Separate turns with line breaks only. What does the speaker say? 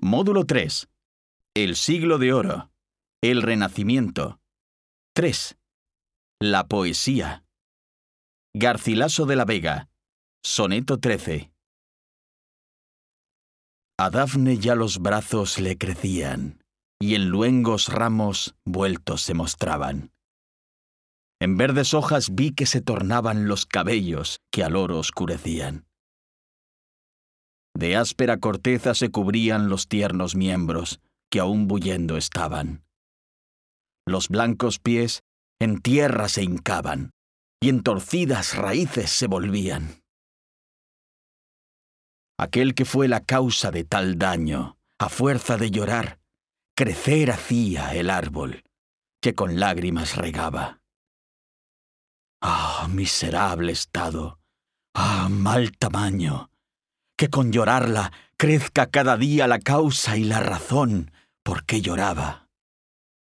Módulo 3. El siglo de oro. El Renacimiento. 3. La poesía. Garcilaso de la Vega. Soneto 13. A Dafne ya los brazos le crecían, y en luengos ramos vueltos se mostraban. En verdes hojas vi que se tornaban los cabellos que al oro oscurecían. De áspera corteza se cubrían los tiernos miembros, que aún bullendo estaban. Los blancos pies en tierra se hincaban, y en torcidas raíces se volvían. Aquel que fue la causa de tal daño, a fuerza de llorar, crecer hacía el árbol, que con lágrimas regaba. ¡Ah, miserable estado! ¡Ah, mal tamaño! Que con llorarla crezca cada día la causa y la razón por qué lloraba.